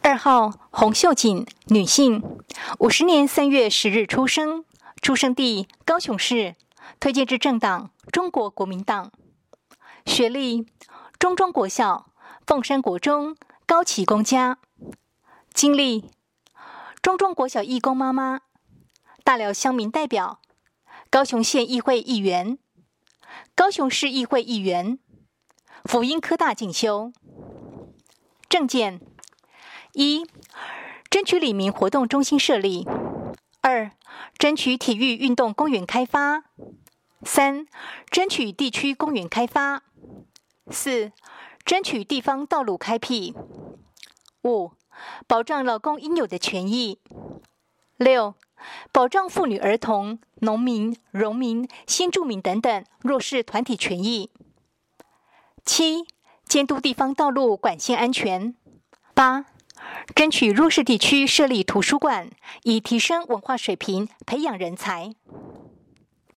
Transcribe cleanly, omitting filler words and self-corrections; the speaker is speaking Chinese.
2号洪秀锦，女性，50年3月10日出生，出生地高雄市，推荐之政党中国国民党。学历中庄国小、凤山国中、高崎公家。经历中庄国小义工妈妈，大寮乡民代表，高雄县议会议员，高雄市议会议员，辅英科大进修。政见：1. 争取里民活动中心设立； 2. 争取体育运动公园开发； 3. 争取地区公园开发； 4. 争取地方道路开辟； 5. 保障劳工应有的权益； 6. 保障妇女儿童、农民、农民、新住民等等弱势团体权益； 7. 监督地方道路管线安全； 8. 争取弱势地区设立图书馆，以提升文化水平，培养人才。